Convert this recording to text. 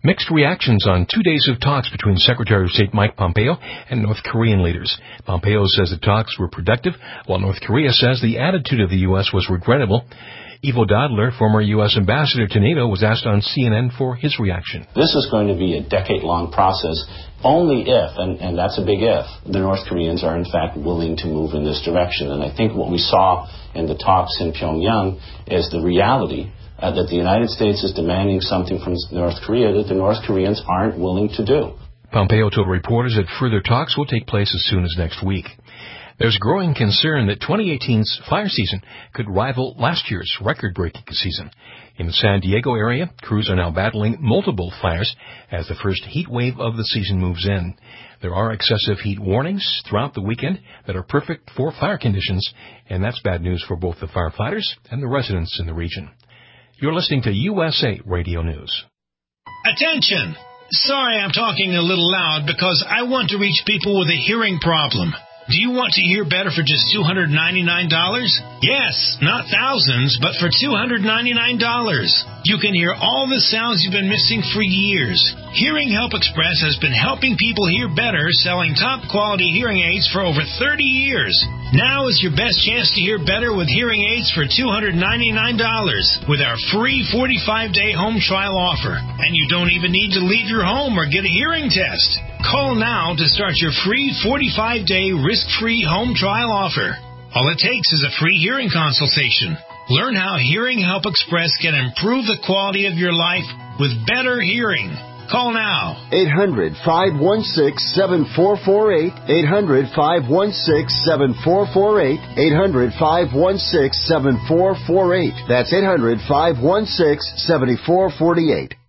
Mixed reactions on 2 days of talks between Secretary of State Mike Pompeo and North Korean leaders. Pompeo says the talks were productive, while North Korea says the attitude of the U.S. was regrettable. Ivo Dodler, former U.S. ambassador to NATO, was asked on CNN for his reaction. This is going to be a decade-long process only if, and that's a big if, the North Koreans are in fact willing to move in this direction. And I think what we saw in the talks in Pyongyang is the reality that the United States is demanding something from North Korea that the North Koreans aren't willing to do. Pompeo told reporters that further talks will take place as soon as next week. There's growing concern that 2018's fire season could rival last year's record-breaking season. In the San Diego area, crews are now battling multiple fires as the first heat wave of the season moves in. There are excessive heat warnings throughout the weekend that are perfect for fire conditions, and that's bad news for both the firefighters and the residents in the region. You're listening to USA Radio News. Attention! Sorry I'm talking a little loud because I want to reach people with a hearing problem. Do you want to hear better for just $299? Yes, not thousands, but for $299. You can hear all the sounds you've been missing for years. Hearing Help Express has been helping people hear better, selling top-quality hearing aids for over 30 years. Now is your best chance to hear better with hearing aids for $299 with our free 45-day home trial offer. And you don't even need to leave your home or get a hearing test. Call now to start your free 45-day risk-free home trial offer. All it takes is a free hearing consultation. Learn how Hearing Help Express can improve the quality of your life with better hearing. Call now. 800-516-7448. 800-516-7448. 800-516-7448. That's 800-516-7448.